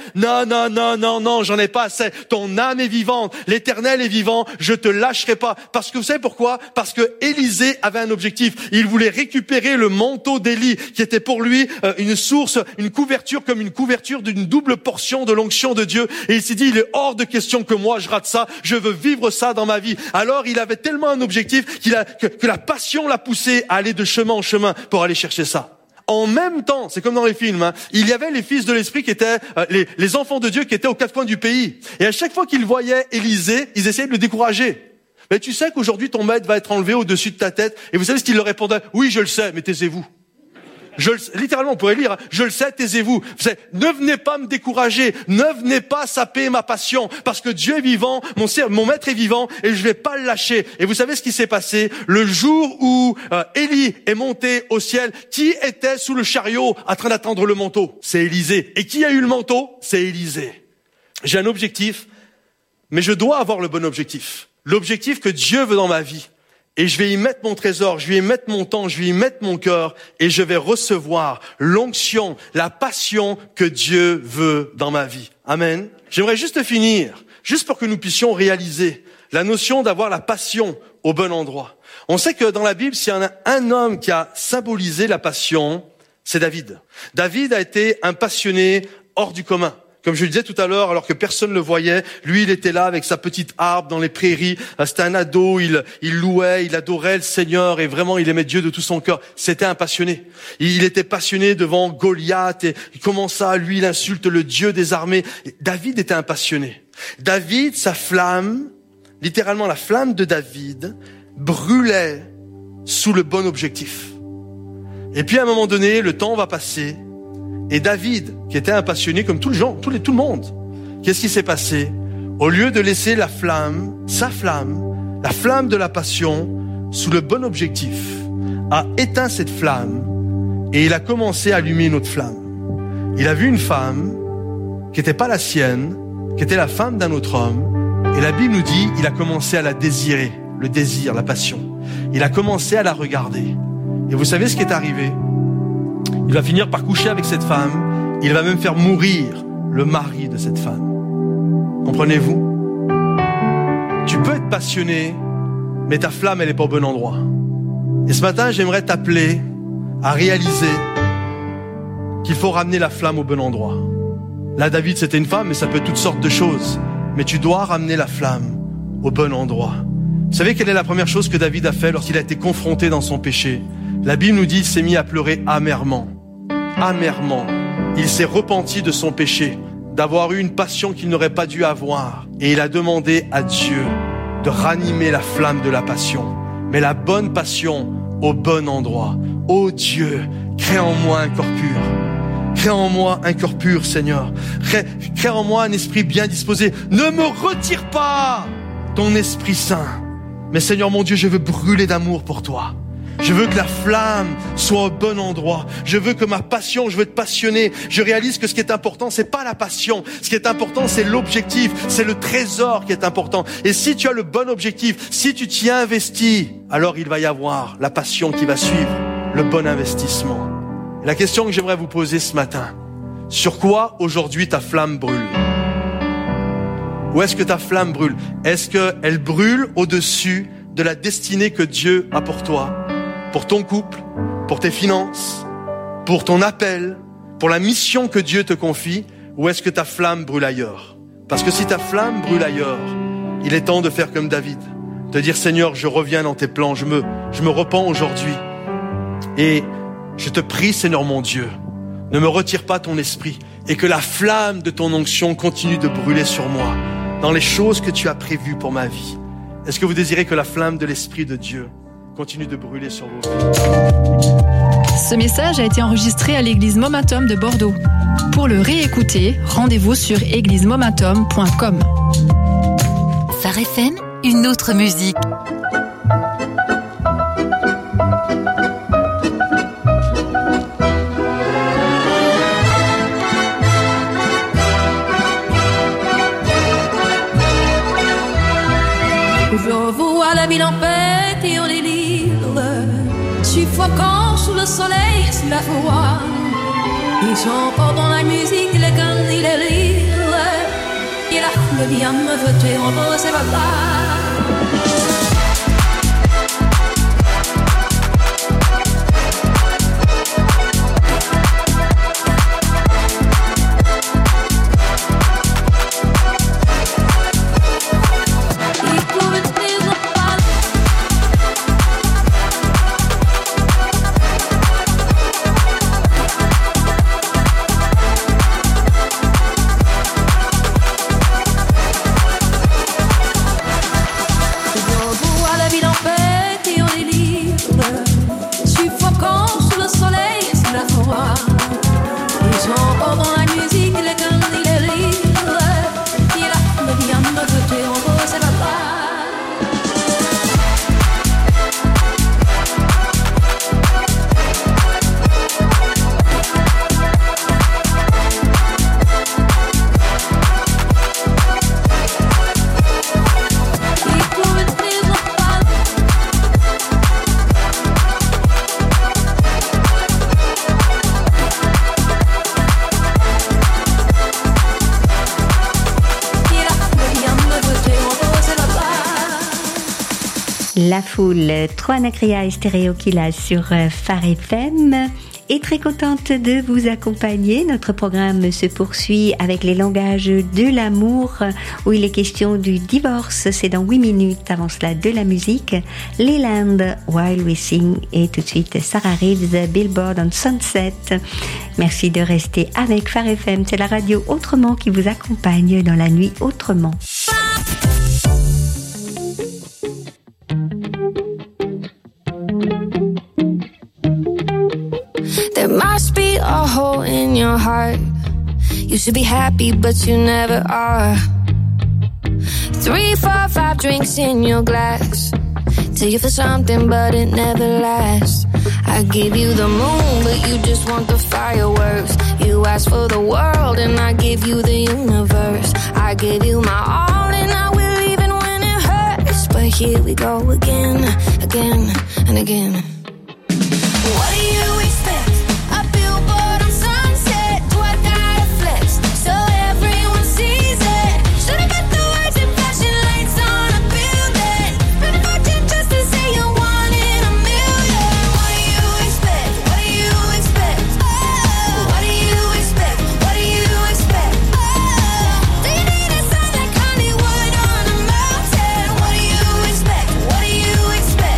Non, j'en ai pas assez. Ton âme est vivante. L'Éternel est vivant. Je te lâcherai pas. Parce que vous savez pourquoi? Parce que Élisée avait un objectif. Il voulait récupérer le manteau d'Élie, qui était pour lui une source, une couverture comme une couverture d'une double portion de l'onction de Dieu. Et il s'est dit, il est hors de question que moi, je rate ça. Je veux vivre ça dans ma vie. Alors, il avait tellement un objectif que la passion l'a poussé à aller de chemin en chemin pour aller chercher ça. En même temps, c'est comme dans les films, hein, il y avait les fils de l'esprit qui étaient les enfants de Dieu qui étaient aux quatre coins du pays. Et à chaque fois qu'ils voyaient Élisée, ils essayaient de le décourager. Mais tu sais qu'aujourd'hui ton maître va être enlevé au-dessus de ta tête. Et vous savez ce qu'il leur répondait? Oui, je le sais, mais taisez-vous. Littéralement, on pourrait lire, hein, je le sais, taisez-vous. Ne venez pas me décourager, ne venez pas saper ma passion, parce que Dieu est vivant, mon maître est vivant, et je vais pas le lâcher. Et vous savez ce qui s'est passé? Le jour où Élie est monté au ciel, qui était sous le chariot en train d'attendre le manteau? C'est Élisée. Et qui a eu le manteau? C'est Élisée. J'ai un objectif, mais je dois avoir le bon objectif. L'objectif que Dieu veut dans ma vie. Et je vais y mettre mon trésor, je vais y mettre mon temps, je vais y mettre mon cœur, et je vais recevoir l'onction, la passion que Dieu veut dans ma vie. Amen. J'aimerais juste finir, juste pour que nous puissions réaliser la notion d'avoir la passion au bon endroit. On sait que dans la Bible, s'il y en a un homme qui a symbolisé la passion, c'est David. David a été un passionné hors du commun. Comme je le disais tout à l'heure, alors que personne ne le voyait, lui, il était là avec sa petite harpe dans les prairies. C'était un ado, il louait, il adorait le Seigneur et vraiment, il aimait Dieu de tout son cœur. C'était un passionné. Il était passionné devant Goliath et comment ça, lui, il insulte le Dieu des armées. David était un passionné. David, sa flamme, littéralement la flamme de David, brûlait sous le bon objectif. Et puis à un moment donné, le temps va passer. Et David, qui était un passionné comme tout le monde, qu'est-ce qui s'est passé? Au lieu de laisser la flamme, sa flamme, la flamme de la passion, sous le bon objectif, a éteint cette flamme et il a commencé à allumer une autre flamme. Il a vu une femme qui n'était pas la sienne, qui était la femme d'un autre homme, et la Bible nous dit, il a commencé à la désirer, le désir, la passion. Il a commencé à la regarder. Et vous savez ce qui est arrivé? Il va finir par coucher avec cette femme. Il va même faire mourir le mari de cette femme. Comprenez-vous? Tu peux être passionné, mais ta flamme, elle n'est pas au bon endroit. Et ce matin, j'aimerais t'appeler à réaliser qu'il faut ramener la flamme au bon endroit. Là, David, c'était une femme, mais ça peut être toutes sortes de choses. Mais tu dois ramener la flamme au bon endroit. Vous savez quelle est la première chose que David a fait lorsqu'il a été confronté dans son péché? La Bible nous dit qu'il s'est mis à pleurer amèrement. Amèrement. Il s'est repenti de son péché, d'avoir eu une passion qu'il n'aurait pas dû avoir. Et il a demandé à Dieu de ranimer la flamme de la passion. Mais la bonne passion au bon endroit. Ô Dieu, crée en moi un corps pur. Crée en moi un cœur pur, Seigneur. Crée en moi un esprit bien disposé. Ne me retire pas ton Esprit Saint. Mais Seigneur mon Dieu, je veux brûler d'amour pour toi. Je veux que la flamme soit au bon endroit. Je veux que ma passion, je veux être passionné. Je réalise que ce qui est important, c'est pas la passion. Ce qui est important, c'est l'objectif. C'est le trésor qui est important. Et si tu as le bon objectif, si tu t'y investis, alors il va y avoir la passion qui va suivre, le bon investissement. Et la question que j'aimerais vous poser ce matin, sur quoi aujourd'hui ta flamme brûle? Où est-ce que ta flamme brûle? Est-ce qu'elle brûle au-dessus de la destinée que Dieu a pour toi? Pour ton couple, pour tes finances, pour ton appel, pour la mission que Dieu te confie, ou est-ce que ta flamme brûle ailleurs? Parce que si ta flamme brûle ailleurs, il est temps de faire comme David, de dire Seigneur, je reviens dans tes plans, je me repens aujourd'hui. Et je te prie, Seigneur mon Dieu, ne me retire pas ton esprit et que la flamme de ton onction continue de brûler sur moi dans les choses que tu as prévues pour ma vie. Est-ce que vous désirez que la flamme de l'Esprit de Dieu continue de brûler sur vos vies? Ce message a été enregistré à l'église Momentum de Bordeaux. Pour le réécouter, rendez-vous sur églisemomentum.com. Phare FM, une autre musique. ville en paix et en délire, suffocant sous le soleil, sous la foi. Ils chantent dans la musique, les guns et les rires, et la foule vient me voter en beau, c'est pas grave. La foule, Troana Cria et Stéréo Killa sur Phare FM. Et très contente de vous accompagner. Notre programme se poursuit avec les langages de l'amour, où il est question du divorce. C'est dans 8 minutes. Avant cela, de la musique. Leland, While We Sing. Et tout de suite, Sarah Reeves, Billboard on Sunset. Merci de rester avec Phare FM. C'est la radio Autrement qui vous accompagne dans la nuit autrement. There must be a hole in your heart. You should be happy, but you never are. 3, 4, 5 drinks in your glass till you feel something, but it never lasts. I give you the moon, but you just want the fireworks. You ask for the world, and I give you the universe. I give you my all, and I will even when it hurts. But here we go again, again, and again. What do you expect? A billboard on Sunset. Do I gotta flex so everyone sees it? Should've got the words and flashing lights on a building. Spend a fortune just to say you're one in a million. What do you expect? What do you expect? Oh, what do you expect? What do you expect? Oh, do you need a sign like Hollywood on a mountain? What do you expect? What do you expect?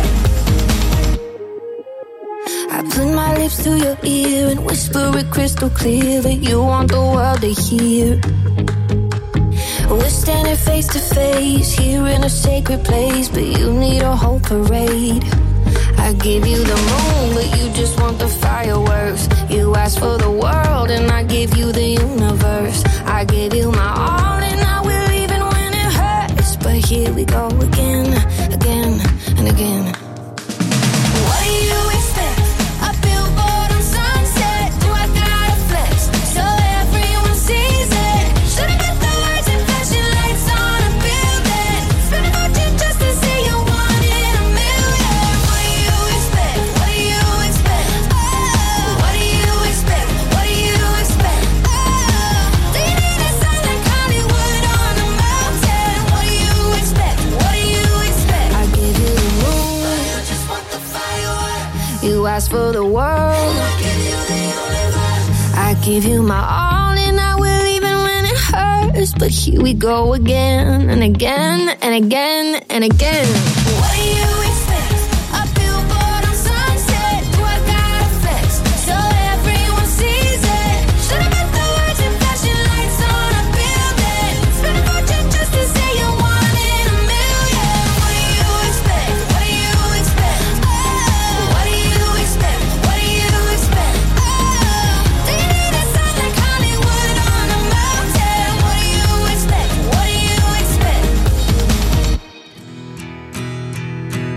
I put my lips to your ear and whisper it crystal clear that you want the world to hear. We're standing face to face here in a sacred place, but you need a whole parade. I give you the moon, but you just want the fireworks. You ask for the world, and I give you the universe. I give you my all, and I will even when it hurts. But here we go again, again, and again. What do you expect? A billboard on Sunset. Do I gotta flex so everyone sees it? Should've got the words and flashing lights on a building. Spend a fortune just to say you're one in a million. What do you expect? What do you expect? Oh, what do you expect? What do you expect? Oh, do you need a sign like Hollywood on a mountain? What do you expect? What do you expect? I give you the moon, but you just want the fireworks. You ask for the world, and I give you the universe. I give you my all, and I will even when it hurts. But here we go again, and again, and again, and again. What do you expect? A billboard on Sunset. Do I gotta flex so everyone sees it? Should've got the words and flashing lights on a building. Spend a fortune just to say you're one in a million. What do you expect? What do you expect? Oh, what do you expect? What do you expect? Oh, do you need a sign like Hollywood on a mountain? What do you expect? What do you expect?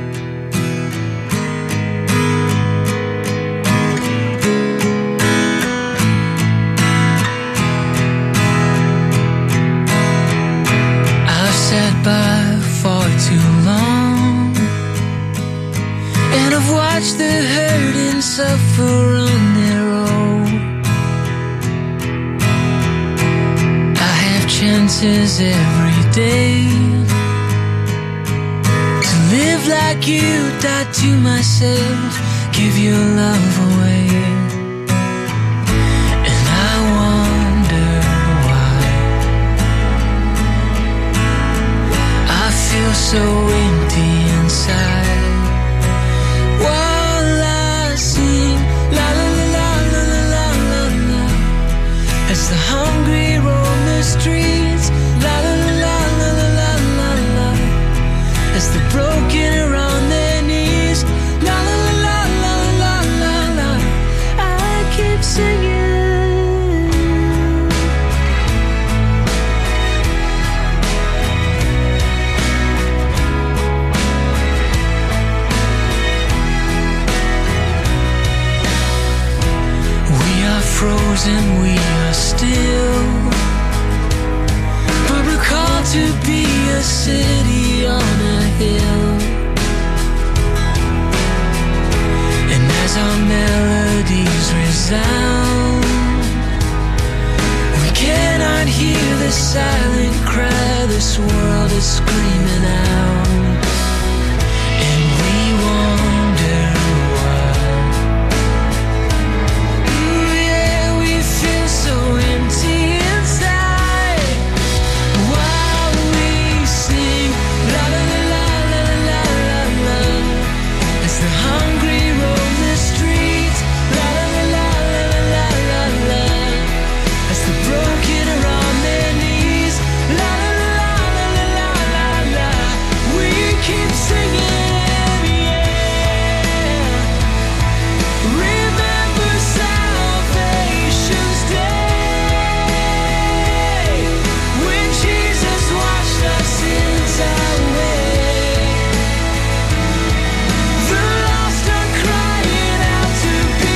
chances every day to live like you, die to myself, give your love away. And I wonder why I feel so empty inside. While I sing la la la la la la la la, as the hungry roam the streets, la la la la la la la la, as the broken are on their knees, la la la la la la la, I keep singing. We are frozen, we are still, but we're called to be a city on a hill. And as our melodies resound, we cannot hear the silent cry this world is screaming out. And we wonder why. Ooh, yeah, we feel so empty inside. While we sing la la la la la la la, as the hungry roam the streets, la la la la la la la la, as the broken are on their knees, la la la la la la la la, we keep singing, yeah. Remember salvation's day, when Jesus washed our sins away. The lost are crying out to be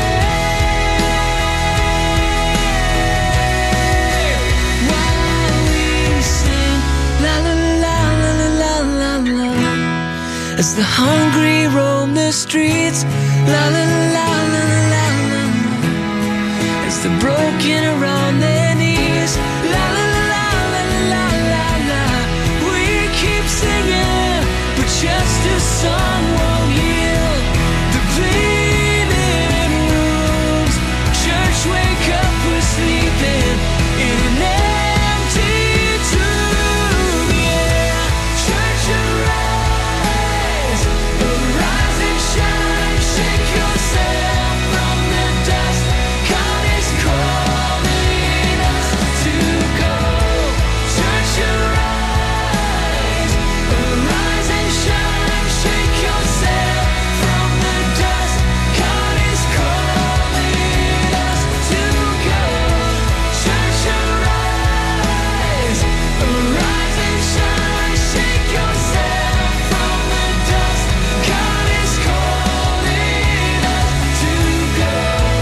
saved. While we sing la la la la la la la, as the hungry roam the streets, la la la la la la, as the broken are on their knees, la la la la la la la, we keep singing, but just a song won't heal the bleeding wounds. Church, wake up, we're sleeping in an empty tomb, yeah. Church, arise, arise and shine, shake yourself from the dust. God is calling us to go. Church, arise, arise and shine, shake yourself from the dust. God is calling us to go. Church, arise, arise and shine, shake yourself from the dust. God is calling us to go.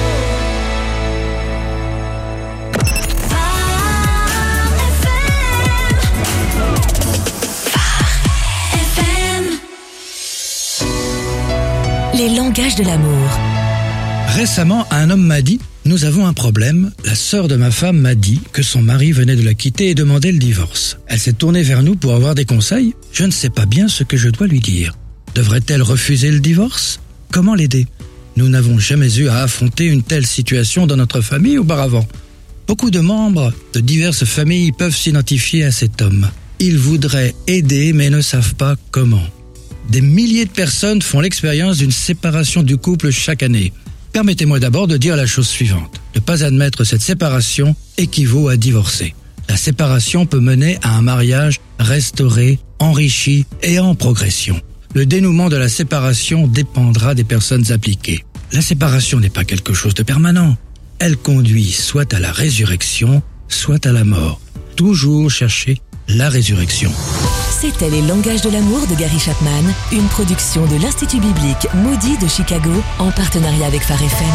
Les langages de l'amour. Récemment, un homme m'a dit « Nous avons un problème. La sœur de ma femme m'a dit que son mari venait de la quitter et demandait le divorce. Elle s'est tournée vers nous pour avoir des conseils. Je ne sais pas bien ce que je dois lui dire. Devrait-elle refuser le divorce? Comment l'aider? Nous n'avons jamais eu à affronter une telle situation dans notre famille auparavant. Beaucoup de membres de diverses familles peuvent s'identifier à cet homme. Ils voudraient aider mais ne savent pas comment. Des milliers de personnes font l'expérience d'une séparation du couple chaque année. Permettez-moi d'abord de dire la chose suivante. Ne pas admettre cette séparation équivaut à divorcer. La séparation peut mener à un mariage restauré, enrichi et en progression. Le dénouement de la séparation dépendra des personnes impliquées. La séparation n'est pas quelque chose de permanent. Elle conduit soit à la résurrection, soit à la mort. Toujours chercher la résurrection. C'était Les langages de l'amour de Gary Chapman, une production de l'Institut biblique Moody de Chicago en partenariat avec Phare FM.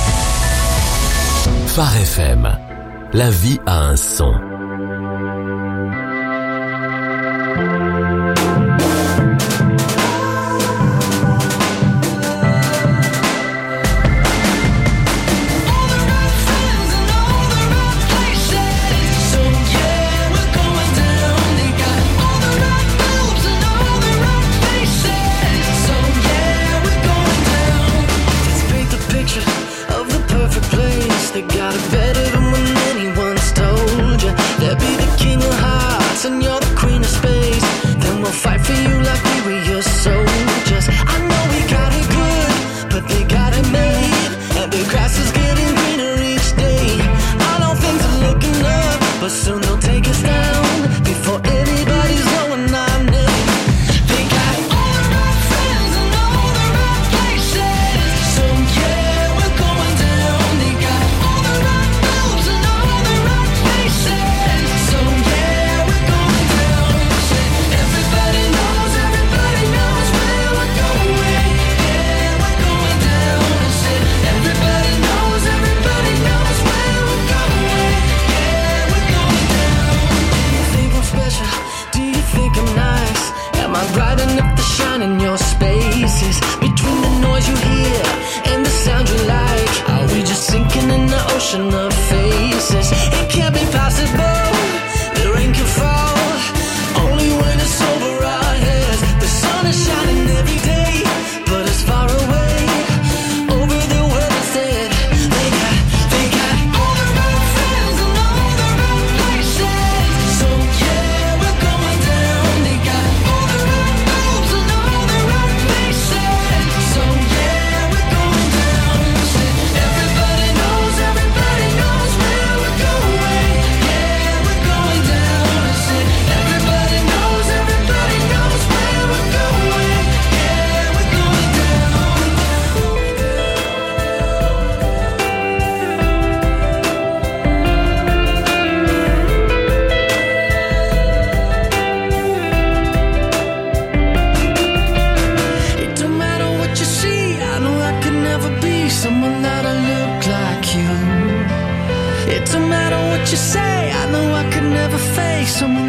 Phare FM, la vie a un son. So yeah, we're got it better than when anyone's told you. They'll be the king of hearts and you're the queen of space. Then we'll fight for you like we were your soldiers. I know we got it good, but they got it made. And the grass is getting greener each day. I know things are looking up, but soon they'll take us down before anybody's knowing our name. They got all the right friends and all the right places. So yeah, we're going down. They got all the right moves and all the right faces. So yeah, we're going down. Everybody knows where we're going. Yeah, we're going down. Everybody knows where we're going. Yeah, we're going down. Do you think I'm special? Do you think I'm nice? Am I bright enough to shine in your spaces? Between the noise you hear and the sound you like, are we just sinking in the ocean of faces? It can't be possible. The rain can fall only when it's over our heads. The sun is shining every day, but it's far away over the world instead. They got all the right friends and all the right places. So yeah, we're going down. They got all the right moves and all the right faces. So yeah, we're going down. Everybody knows where we're going. Yeah, we're going down. Everybody knows where we're going. Yeah, we're going It don't matter what you see, I know I could never be someone that'll look like you. It don't matter what you say, I know I could never face someone